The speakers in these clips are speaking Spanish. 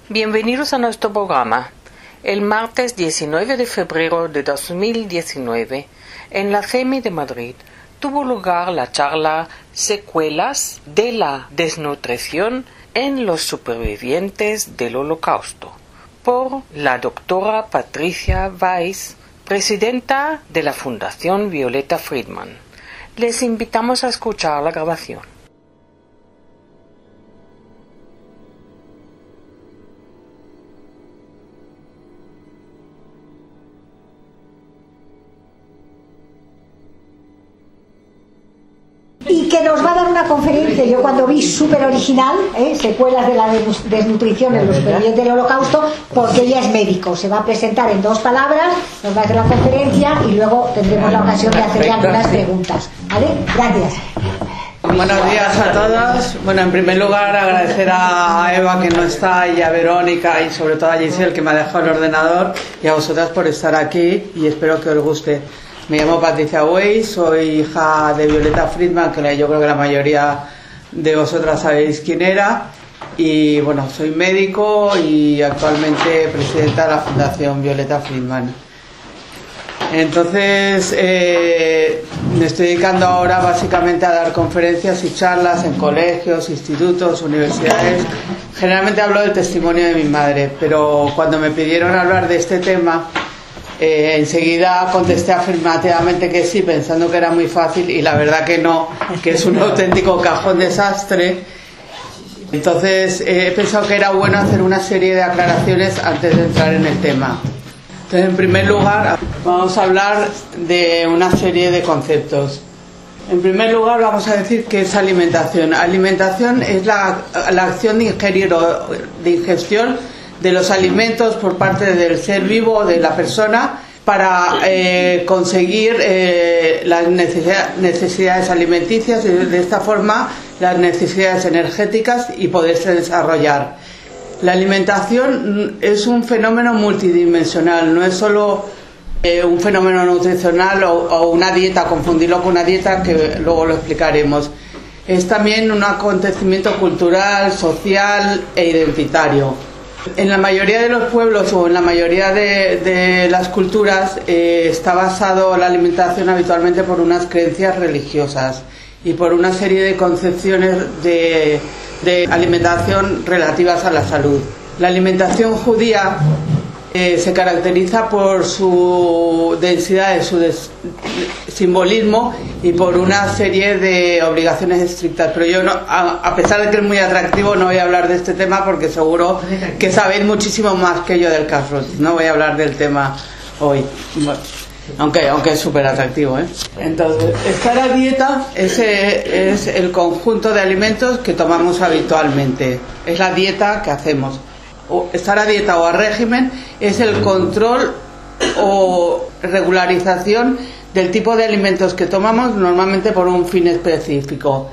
Bienvenidos a nuestro programa. El martes 19 de febrero de 2019, en la CEMI de Madrid, tuvo lugar la charla Secuelas de la desnutrición en los supervivientes del Holocausto, por la doctora Patricia Weiss, presidenta de la Fundación Violeta Friedman. Les invitamos a escuchar la grabación. Y que nos va a dar una conferencia, yo cuando vi súper original, secuelas de la desnutrición en los supervivientes del Holocausto, porque ella es médico, se va a presentar en 2 palabras, nos va a hacer la conferencia y luego tendremos la ocasión de hacerle algunas preguntas. ¿Vale? Gracias. Buenos días a todos. Bueno, en primer lugar agradecer a Eva que no está, y a Verónica y sobre todo a Giselle que me ha dejado el ordenador, y a vosotras por estar aquí y espero que os guste. Me llamo Patricia Weiss, soy hija de Violeta Friedman, que yo creo que la mayoría de vosotras sabéis quién era, y bueno, soy médico y actualmente presidenta de la Fundación Violeta Friedman. Entonces, me estoy dedicando ahora básicamente a dar conferencias y charlas en colegios, institutos, universidades. Generalmente hablo del testimonio de mi madre, pero cuando me pidieron hablar de este tema, enseguida contesté afirmativamente que sí, pensando que era muy fácil, y la verdad que no, que es un auténtico cajón desastre. Entonces he pensado que era bueno hacer una serie de aclaraciones antes de entrar en el tema. Entonces, en primer lugar, vamos a hablar de una serie de conceptos. En primer lugar, vamos a decir qué es alimentación. Alimentación es la acción de ingerir o de ingestión de los alimentos por parte del ser vivo, de la persona, para conseguir las necesidades alimenticias y de esta forma las necesidades energéticas y poderse desarrollar. La alimentación es un fenómeno multidimensional, no es solo un fenómeno nutricional o una dieta, confundirlo con una dieta que luego lo explicaremos. Es también un acontecimiento cultural, social e identitario. En la mayoría de los pueblos o en la mayoría de las culturas está basado la alimentación habitualmente por unas creencias religiosas y por una serie de concepciones de alimentación relativas a la salud. La alimentación judía se caracteriza por su densidad, de su simbolismo y por una serie de obligaciones estrictas, pero yo no, a pesar de que es muy atractivo, no voy a hablar de este tema porque seguro que sabéis muchísimo más que yo del kashrut. No voy a hablar del tema hoy, bueno, aunque es súper atractivo, Entonces, estar a dieta es el conjunto de alimentos que tomamos habitualmente, es la dieta que hacemos. Estar a dieta o a régimen es el control o regularización del tipo de alimentos que tomamos, normalmente por un fin específico.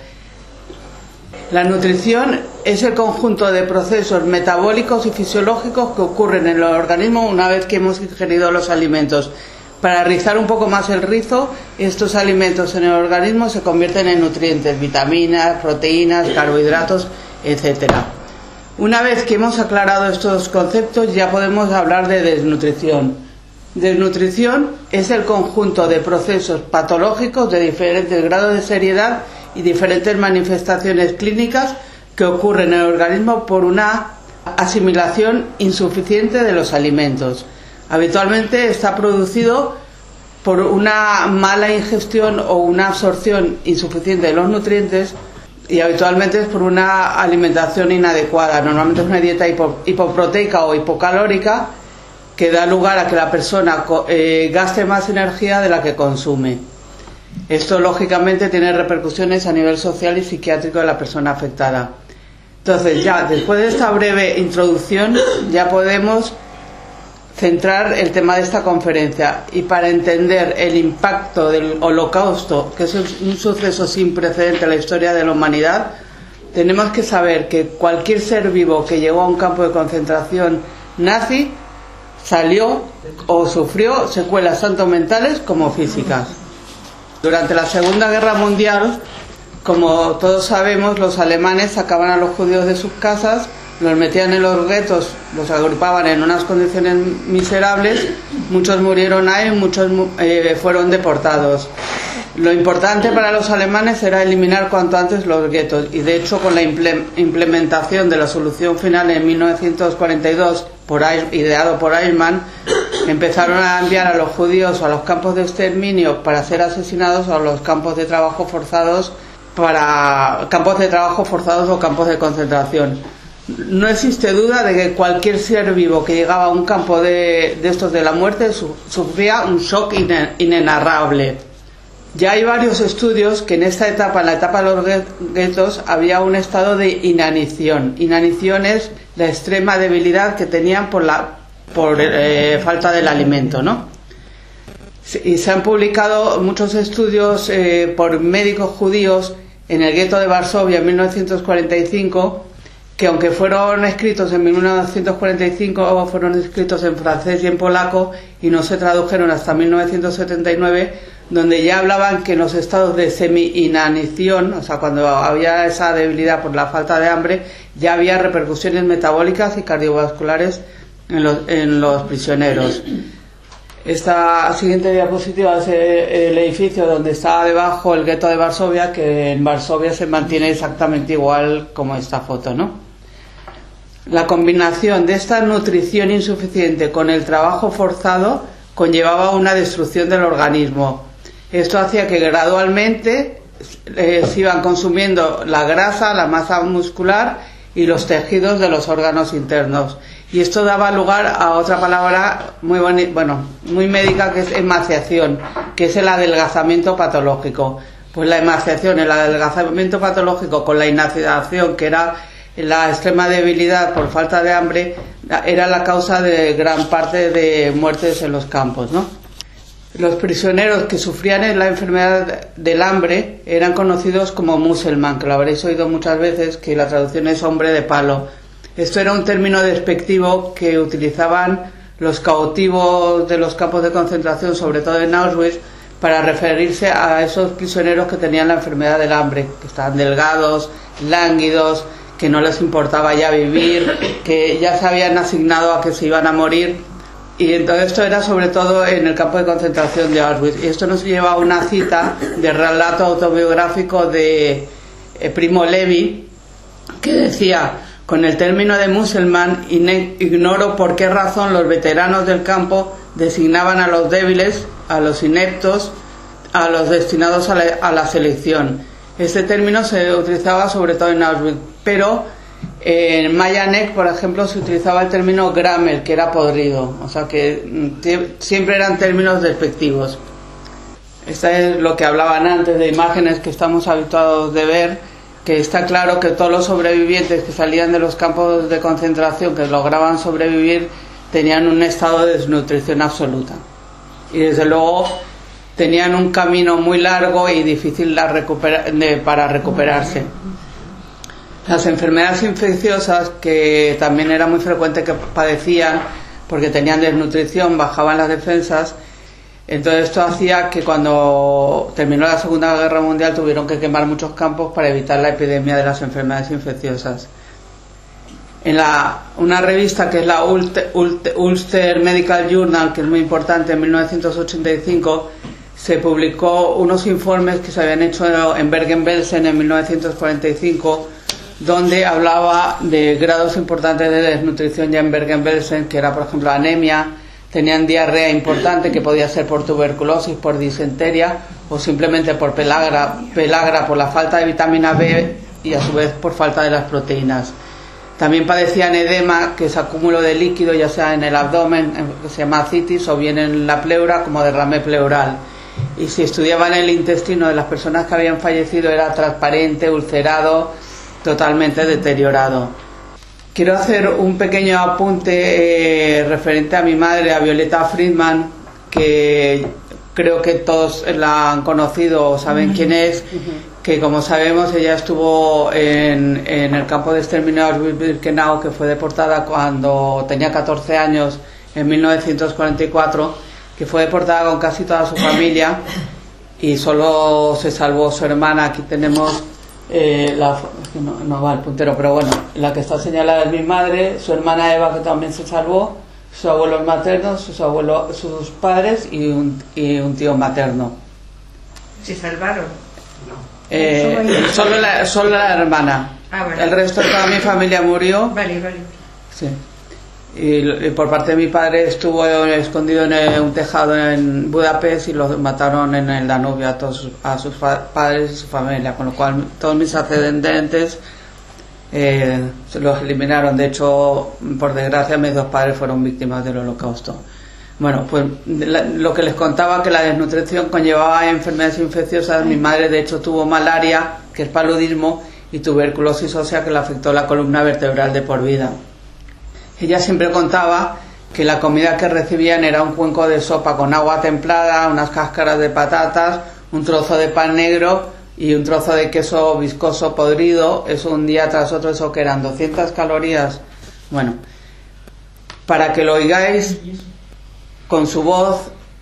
La nutrición es el conjunto de procesos metabólicos y fisiológicos que ocurren en el organismo una vez que hemos ingerido los alimentos. Para rizar un poco más el rizo, estos alimentos en el organismo se convierten en nutrientes, vitaminas, proteínas, carbohidratos, etcétera. Una vez que hemos aclarado estos conceptos, ya podemos hablar de desnutrición. Desnutrición es el conjunto de procesos patológicos de diferentes grados de seriedad y diferentes manifestaciones clínicas que ocurren en el organismo por una asimilación insuficiente de los alimentos. Habitualmente está producido por una mala ingestión o una absorción insuficiente de los nutrientes, y habitualmente es por una alimentación inadecuada. Normalmente es una dieta hipoproteica o hipocalórica que da lugar a que la persona gaste más energía de la que consume. Esto lógicamente tiene repercusiones a nivel social y psiquiátrico de la persona afectada. Entonces, ya después de esta breve introducción, ya podemos centrar el tema de esta conferencia, y para entender el impacto del Holocausto, que es un suceso sin precedente en la historia de la humanidad, tenemos que saber que cualquier ser vivo que llegó a un campo de concentración nazi salió o sufrió secuelas tanto mentales como físicas. Durante la Segunda Guerra Mundial, como todos sabemos, los alemanes sacaban a los judíos de sus casas los metían en los guetos, los agrupaban en unas condiciones miserables, muchos murieron ahí, muchos fueron deportados. Lo importante para los alemanes era eliminar cuanto antes los guetos, y de hecho con la implementación de la solución final en 1942 ideado por Eichmann, empezaron a enviar a los judíos a los campos de exterminio para ser asesinados, o a los campos de trabajo forzados o campos de concentración. No existe duda de que cualquier ser vivo que llegaba a un campo de estos de la muerte sufría un shock inenarrable. Ya hay varios estudios que en esta etapa, en la etapa de los guetos, había un estado de inanición. Inanición es la extrema debilidad que tenían por falta del alimento, ¿no? Y se han publicado muchos estudios por médicos judíos en el gueto de Varsovia en 1945, que aunque fueron escritos en 1945, fueron escritos en francés y en polaco y no se tradujeron hasta 1979, donde ya hablaban que en los estados de semi-inanición, o sea, cuando había esa debilidad por la falta de hambre, ya había repercusiones metabólicas y cardiovasculares en los prisioneros. Esta siguiente diapositiva es el edificio donde estaba debajo el gueto de Varsovia, que en Varsovia se mantiene exactamente igual como esta foto, ¿no? La combinación de esta nutrición insuficiente con el trabajo forzado conllevaba una destrucción del organismo. Esto hacía que gradualmente se iban consumiendo la grasa, la masa muscular y los tejidos de los órganos internos. Y esto daba lugar a otra palabra muy médica, que es emaciación, que es el adelgazamiento patológico. Pues la emaciación, el adelgazamiento patológico con la inanición, que era la extrema debilidad por falta de hambre, era la causa de gran parte de muertes en los campos, ¿no? Los prisioneros que sufrían la enfermedad del hambre eran conocidos como Muselmann, que lo habréis oído muchas veces, que la traducción es hombre de palo. Esto era un término despectivo que utilizaban los cautivos de los campos de concentración, sobre todo en Auschwitz, para referirse a esos prisioneros que tenían la enfermedad del hambre, que estaban delgados, lánguidos, que no les importaba ya vivir, que ya se habían asignado a que se iban a morir. Y entonces esto era sobre todo en el campo de concentración de Auschwitz. Y esto nos lleva a una cita de relato autobiográfico de Primo Levi, que decía: con el término de Muselmann ignoro por qué razón los veteranos del campo designaban a los débiles, a los ineptos, a los destinados a la selección. Este término se utilizaba sobre todo en Auschwitz, pero en Majdanek, por ejemplo, se utilizaba el término Grammel, que era podrido, o sea que siempre eran términos despectivos. Esto es lo que hablaban antes de imágenes que estamos habituados de ver, que está claro que todos los sobrevivientes que salían de los campos de concentración, que lograban sobrevivir, tenían un estado de desnutrición absoluta. Y desde luego tenían un camino muy largo y difícil para recuperarse. Las enfermedades infecciosas, que también era muy frecuente que padecían porque tenían desnutrición, bajaban las defensas. Entonces esto hacía que cuando terminó la Segunda Guerra Mundial tuvieron que quemar muchos campos para evitar la epidemia de las enfermedades infecciosas. En una revista que es la Ulster Medical Journal, que es muy importante, en 1985, se publicó unos informes que se habían hecho en Bergen-Belsen en 1945, donde hablaba de grados importantes de desnutrición ya en Bergen-Belsen, que era, por ejemplo, anemia. Tenían diarrea importante, que podía ser por tuberculosis, por disenteria o simplemente por pelagra por la falta de vitamina B y a su vez por falta de las proteínas. También padecían edema, que es acúmulo de líquido ya sea en el abdomen, que se llama ascitis, o bien en la pleura como derrame pleural. Y si estudiaban el intestino de las personas que habían fallecido, era transparente, ulcerado, totalmente deteriorado. Quiero hacer un pequeño apunte referente a mi madre, a Violeta Friedman, que creo que todos la han conocido o saben quién es, que como sabemos ella estuvo en el campo de exterminio de Auschwitz-Birkenau, que fue deportada cuando tenía 14 años en 1944, que fue deportada con casi toda su familia y solo se salvó su hermana. Aquí tenemos no va el puntero, pero bueno, la que está señalada es mi madre, su hermana Eva, que también se salvó, sus abuelos maternos, sus padres y un tío materno. ¿Se salvaron? Solo la hermana. Vale. El resto de toda mi familia murió. Vale. Sí. Y por parte de mi padre estuvo escondido en un tejado en Budapest y los mataron en el Danubio a sus padres y su familia, con lo cual todos mis ascendentes se los eliminaron. De hecho, por desgracia, mis dos padres fueron víctimas del Holocausto. Bueno, pues lo que les contaba, que la desnutrición conllevaba enfermedades infecciosas. Mi madre, de hecho, tuvo malaria, que es paludismo, y tuberculosis ósea, que le afectó la columna vertebral de por vida. Ella siempre contaba que la comida que recibían era un cuenco de sopa con agua templada, unas cáscaras de patatas, un trozo de pan negro y un trozo de queso viscoso podrido. Eso un día tras otro, eso que eran 200 calorías. Bueno, para que lo oigáis con su voz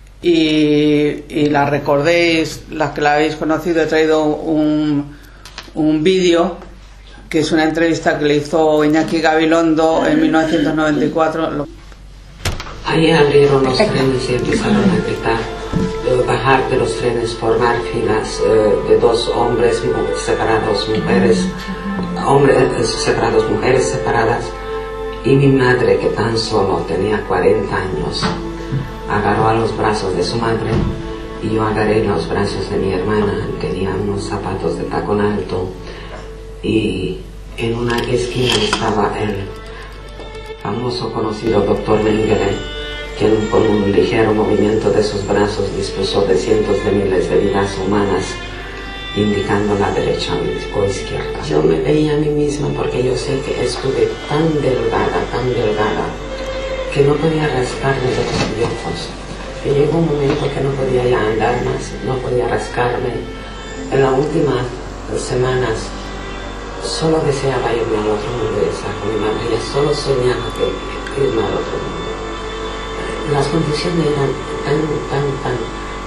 y la recordéis, las que la habéis conocido, he traído un vídeo que es una entrevista que le hizo Iñaki Gabilondo en 1994. Ahí abrieron los trenes y empezaron a gritar, bajar de los trenes, formar filas de dos hombres separados, hombres separados, mujeres separadas, y mi madre, que tan solo tenía 40 años, agarró a los brazos de su madre y yo agarré los brazos de mi hermana. Tenía unos zapatos de tacón alto y en una esquina estaba el famoso conocido doctor Mengele, quien con un ligero movimiento de sus brazos dispuso de cientos de miles de vidas humanas, indicando la derecha o izquierda. Yo me veía a mí misma porque yo sé que estuve tan delgada, que no podía rascarme de los piojos. Y llegó un momento que no podía ya andar más, no podía rascarme. En las últimas semanas solo deseaba irme al otro mundo y estar con mi madre. Ella solo soñaba que irme al otro mundo. Las condiciones eran tan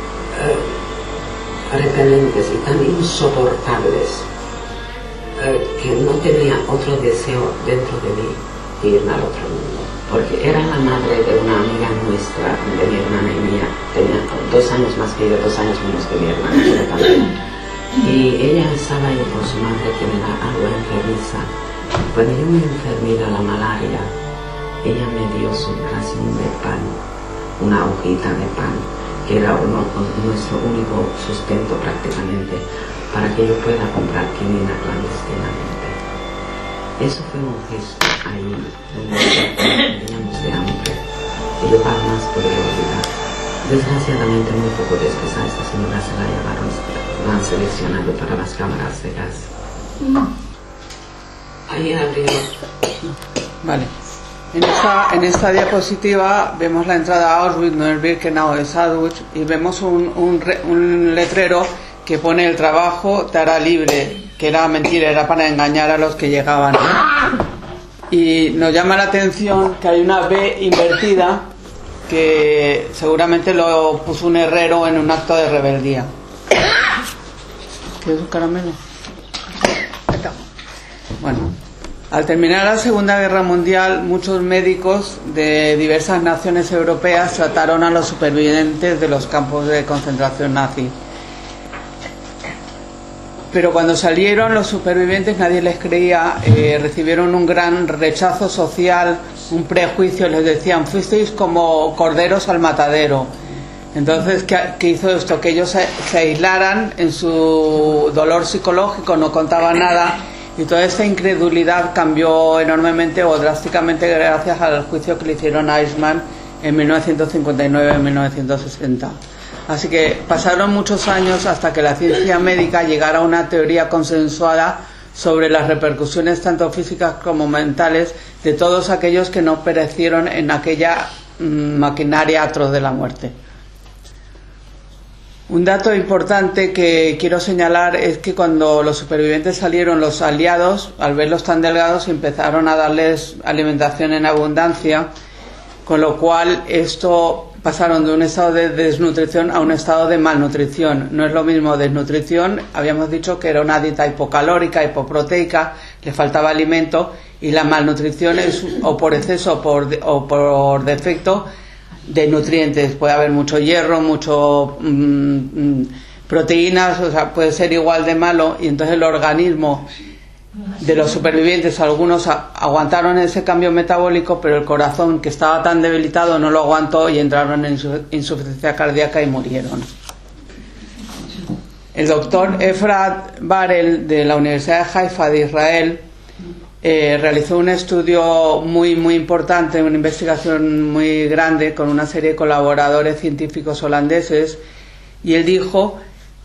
repelentes y tan insoportables que no tenía otro deseo dentro de mí que irme al otro mundo. Porque era la madre de una amiga nuestra, de mi hermana y mía. Tenía 2 años más que yo, 2 años menos que mi hermana, yo también. Y ella estaba ahí con su madre, que me da algo enfermiza. Cuando yo me enfermé de la malaria, ella me dio su ración de pan, una hojita de pan, que era nuestro único sustento prácticamente, para que yo pueda comprar quinina clandestinamente. Eso fue un gesto ahí, donde teníamos de hambre, y yo jamás podría olvidar. Desgraciadamente, muy poco después a esta señora se la llevaron, la han seleccionado para las cámaras de gas. Ahí abrieron. Vale. En esta diapositiva vemos la entrada a Auschwitz, no es Birkenau, es Auschwitz, y vemos un letrero que pone: el trabajo te hará libre, que era mentira, era para engañar a los que llegaban. Y nos llama la atención que hay una B invertida, que seguramente lo puso un herrero en un acto de rebeldía. ¿Qué es un caramelo? Bueno, al terminar la Segunda Guerra Mundial, muchos médicos de diversas naciones europeas trataron a los supervivientes de los campos de concentración nazi. Pero cuando salieron los supervivientes nadie les creía, recibieron un gran rechazo social, un prejuicio, les decían: fuisteis como corderos al matadero. Entonces, ¿qué hizo esto? Que ellos se aislaran en su dolor psicológico, no contaban nada, y toda esta incredulidad cambió enormemente o drásticamente gracias al juicio que le hicieron a Eichmann en 1959-1960. Así que pasaron muchos años hasta que la ciencia médica llegara a una teoría consensuada sobre las repercusiones tanto físicas como mentales de todos aquellos que no perecieron en aquella maquinaria atroz de la muerte. Un dato importante que quiero señalar es que cuando los supervivientes salieron, los aliados, al verlos tan delgados, empezaron a darles alimentación en abundancia, con lo cual esto pasaron de un estado de desnutrición a un estado de malnutrición. No es lo mismo desnutrición, habíamos dicho que era una dieta hipocalórica, hipoproteica, le faltaba alimento, y la malnutrición es o por exceso o por defecto de nutrientes. Puede haber mucho hierro, mucho proteínas, o sea, puede ser igual de malo, y entonces el organismo de los supervivientes, algunos aguantaron ese cambio metabólico, pero el corazón, que estaba tan debilitado, no lo aguantó y entraron en insuficiencia cardíaca y murieron. El doctor Efrat Barel, de la Universidad de Haifa de Israel, realizó un estudio muy importante, una investigación muy grande con una serie de colaboradores científicos holandeses, y él dijo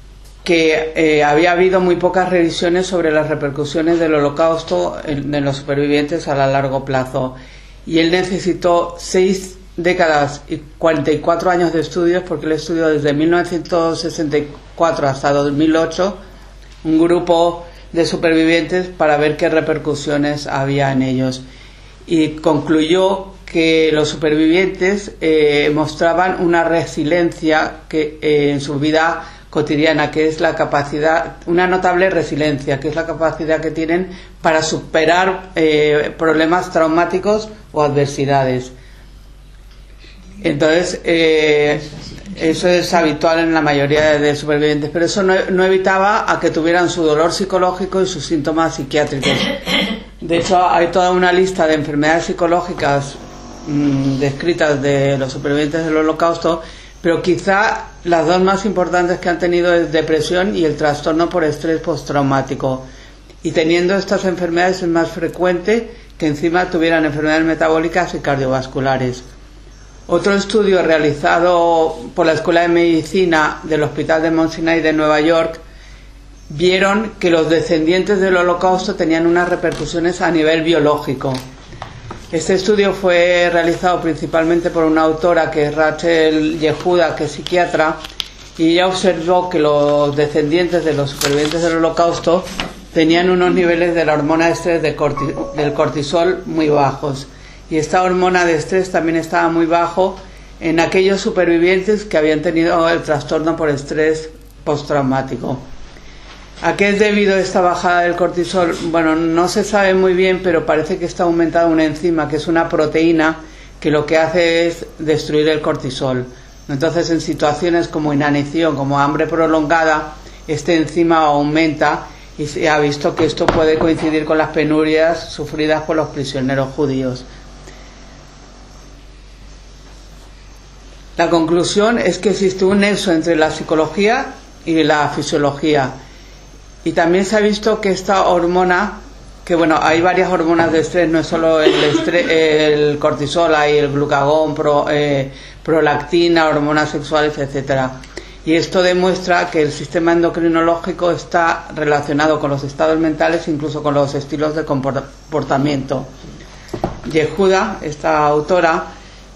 que había habido muy pocas revisiones sobre las repercusiones del Holocausto en los supervivientes a largo plazo, y él necesitó 6 décadas y 44 años de estudios, porque él estudió desde 1964 hasta 2008 un grupo de supervivientes para ver qué repercusiones había en ellos, y concluyó que los supervivientes mostraban una resiliencia que en su vida cotidiana, que es la capacidad, una notable resiliencia, que es la capacidad que tienen para superar problemas traumáticos o adversidades. Entonces, eso es habitual en la mayoría de supervivientes, pero eso no evitaba a que tuvieran su dolor psicológico y sus síntomas psiquiátricos. De hecho, hay toda una lista de enfermedades psicológicas descritas de los supervivientes del Holocausto, pero quizá las dos más importantes que han tenido es depresión y el trastorno por estrés postraumático. Y teniendo estas enfermedades es más frecuente que encima tuvieran enfermedades metabólicas y cardiovasculares. Otro estudio realizado por la Escuela de Medicina del Hospital de Mount Sinai de Nueva York vieron que los descendientes del Holocausto tenían unas repercusiones a nivel biológico. Este estudio fue realizado principalmente por una autora que es Rachel Yehuda, que es psiquiatra, y ella observó que los descendientes de los supervivientes del Holocausto tenían unos niveles de la hormona de estrés del cortisol muy bajos, y esta hormona de estrés también estaba muy bajo en aquellos supervivientes que habían tenido el trastorno por estrés postraumático. ¿A qué es debido esta bajada del cortisol? Bueno, no se sabe muy bien, pero parece que está aumentada una enzima, que es una proteína, que lo que hace es destruir el cortisol. Entonces, en situaciones como inanición, como hambre prolongada, esta enzima aumenta, y se ha visto que esto puede coincidir con las penurias sufridas por los prisioneros judíos. La conclusión es que existe un nexo entre la psicología y la fisiología. Y también se ha visto que esta hormona, que bueno, hay varias hormonas de estrés, no es solo el cortisol, hay el glucagón, prolactina, hormonas sexuales, etcétera. Y esto demuestra que el sistema endocrinológico está relacionado con los estados mentales, incluso con los estilos de comportamiento. Yehuda, esta autora,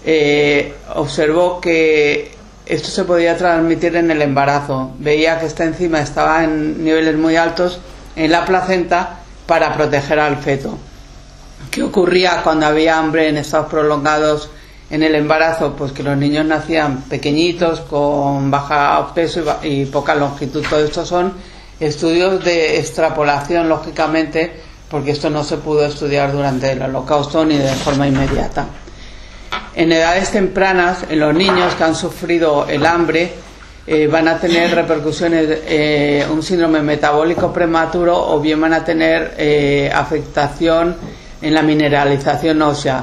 observó que esto se podía transmitir en el embarazo. Veía que esta enzima estaba en niveles muy altos en la placenta para proteger al feto. ¿Qué ocurría cuando había hambre en estados prolongados en el embarazo? Pues que los niños nacían pequeñitos, con baja peso y poca longitud. Todo esto son estudios de extrapolación, lógicamente, porque esto no se pudo estudiar durante el Holocausto ni de forma inmediata. En edades tempranas, en los niños que han sufrido el hambre, van a tener repercusiones, un síndrome metabólico prematuro, o bien van a tener afectación en la mineralización ósea.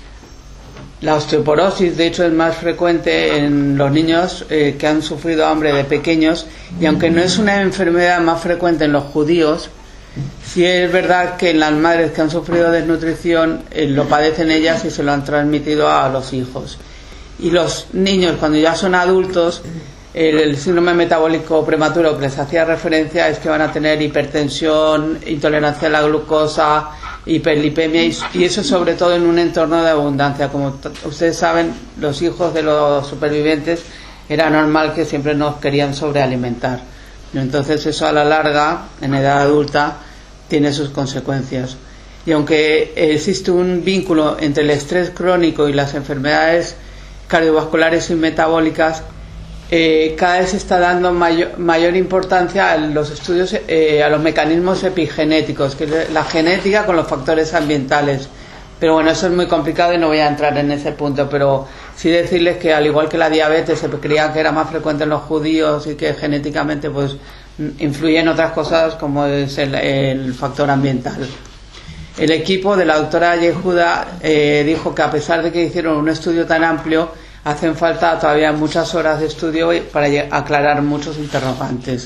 La osteoporosis, de hecho, es más frecuente en los niños que han sufrido hambre de pequeños, y aunque no es una enfermedad más frecuente en los judíos, sí es verdad que en las madres que han sufrido desnutrición lo padecen ellas y se lo han transmitido a los hijos. Y los niños, cuando ya son adultos, el síndrome metabólico prematuro que les hacía referencia es que van a tener hipertensión, intolerancia a la glucosa, hiperlipemia, y eso sobre todo en un entorno de abundancia. Como ustedes saben, los hijos de los supervivientes era normal que siempre nos querían sobrealimentar. Entonces eso a la larga, en edad adulta, tiene sus consecuencias. Y aunque existe un vínculo entre el estrés crónico y las enfermedades cardiovasculares y metabólicas, cada vez se está dando mayor importancia a los estudios, a los mecanismos epigenéticos, que es la genética con los factores ambientales. Pero bueno, eso es muy complicado y no voy a entrar en ese punto, pero sí decirles que al igual que la diabetes se creía que era más frecuente en los judíos y que genéticamente pues influye en otras cosas como es el factor ambiental. El equipo de la doctora Yehuda dijo que a pesar de que hicieron un estudio tan amplio, hacen falta todavía muchas horas de estudio para aclarar muchos interrogantes.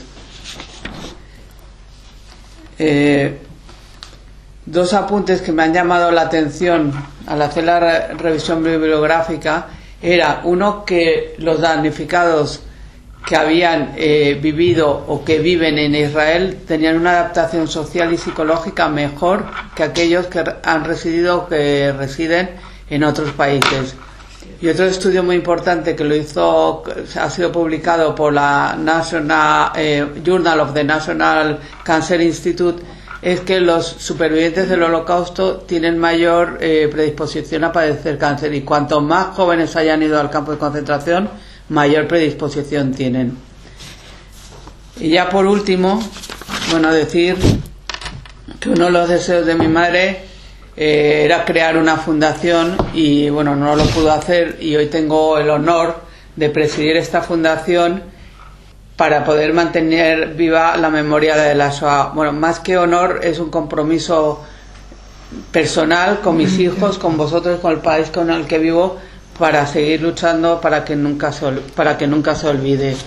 Dos apuntes que me han llamado la atención al hacer la revisión bibliográfica era uno, que los damnificados que habían vivido o que viven en Israel tenían una adaptación social y psicológica mejor que aquellos que han residido o que residen en otros países. Y otro estudio muy importante que ha sido publicado por la Journal of the National Cancer Institute, es que los supervivientes del Holocausto tienen mayor predisposición a padecer cáncer, y cuanto más jóvenes hayan ido al campo de concentración, mayor predisposición tienen. Y ya por último, bueno, decir que uno de los deseos de mi madre era crear una fundación, y bueno, no lo pudo hacer, y hoy tengo el honor de presidir esta fundación para poder mantener viva la memoria de la Shoah. Bueno, más que honor, es un compromiso personal con mis hijos, con vosotros, con el país con el que vivo, para seguir luchando para que nunca se olvide.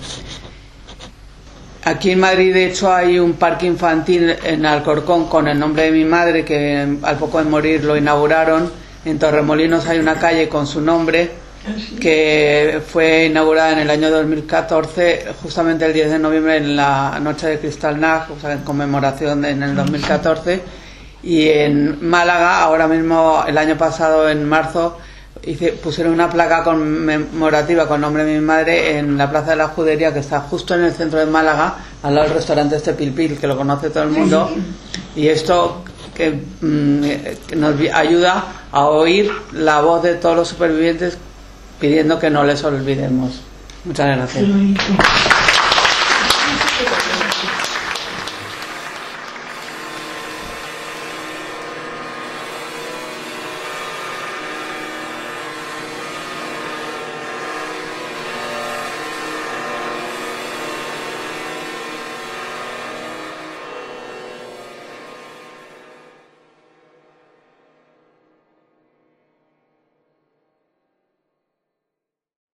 Aquí en Madrid, de hecho, hay un parque infantil en Alcorcón con el nombre de mi madre, que al poco de morir lo inauguraron. En Torremolinos hay una calle con su nombre, que fue inaugurada en el año 2014, justamente el 10 de noviembre, en la noche de Kristallnacht, o sea, en conmemoración en el 2014. Y en Málaga, ahora mismo, el año pasado, en marzo, pusieron una placa conmemorativa con nombre de mi madre en la Plaza de la Judería, que está justo en el centro de Málaga, al lado del restaurante Pil Pil, que lo conoce todo el mundo. Y esto que nos ayuda a oír la voz de todos los supervivientes, pidiendo que no les olvidemos. Muchas gracias.